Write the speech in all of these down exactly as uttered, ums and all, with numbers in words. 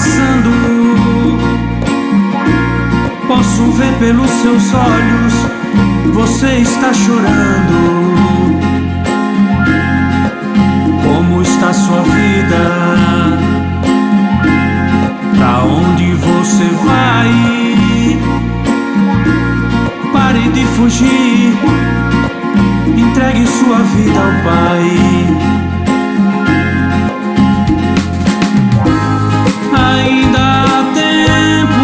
passando, posso ver pelos seus olhos, você está chorando. Como está sua vida? Pra onde você vai? Pare de fugir, entregue sua vida ao Pai. Ainda há tempo,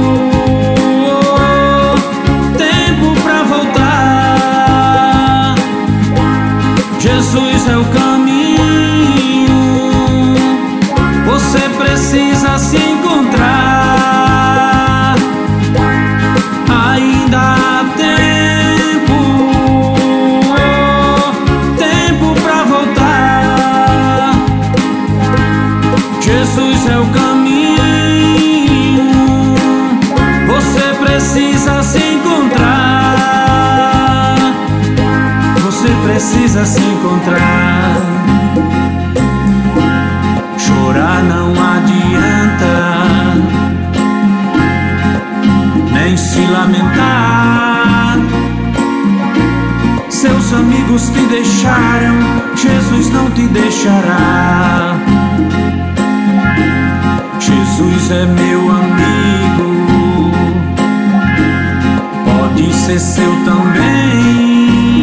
tempo pra voltar. Jesus é o caminho, você precisa se encontrar. Ainda há tempo, tempo pra voltar. Jesus é o caminho, você precisa se encontrar. Você precisa se encontrar. Chorar não adianta, nem se lamentar. Seus amigos te deixaram, Jesus não te deixará. Jesus é meu amigo, pode ser seu também.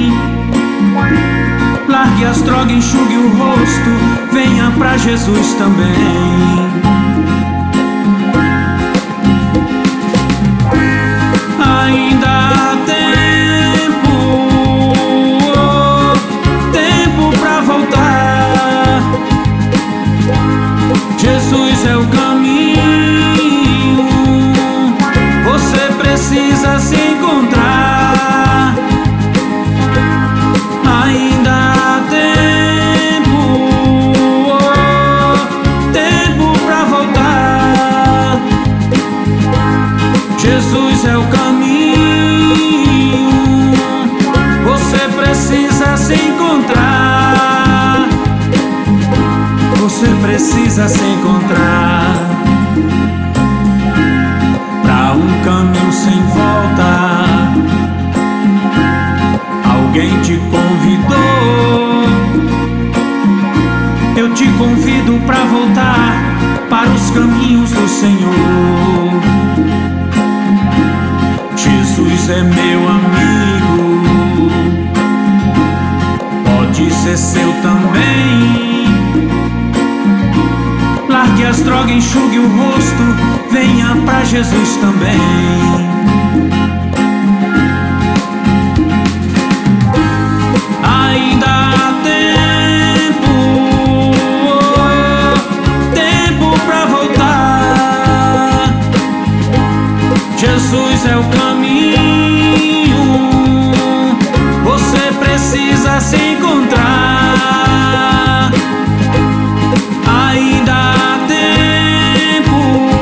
Largue as drogas, enxugue o rosto, venha pra Jesus também. Ainda há tempo, tempo pra voltar. Jesus é o caminho, você precisa se encontrar. Ainda há tempo, tempo pra voltar. Jesus é o caminho, você precisa se encontrar. Você precisa se encontrar. Pra um caminho sem volta, alguém te convidou. Eu te convido pra voltar para os caminhos do Senhor. Jesus é meu amigo, pode ser seu também. Largue as drogas, enxugue o rosto, venha pra Jesus também. Ainda há tempo, tempo pra voltar. Jesus é o caminho, você precisa se encontrar. Ainda há tempo,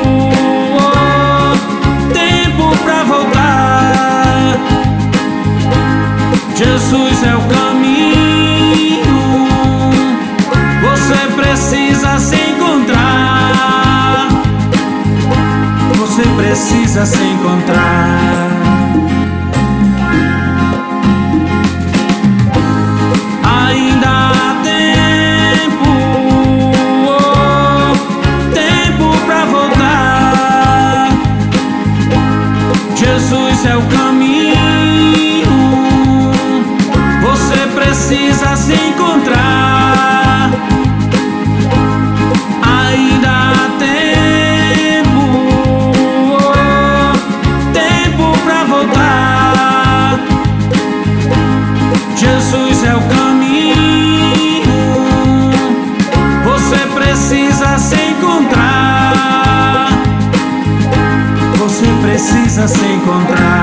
tempo pra voltar. Jesus é o caminho, você precisa se encontrar. Você precisa se encontrar. Ainda há tempo, tempo pra voltar. Jesus é o caminho, você precisa se encontrar. Ainda há tempo, tempo pra voltar. Jesus é o caminho, você precisa se encontrar. Você precisa se encontrar.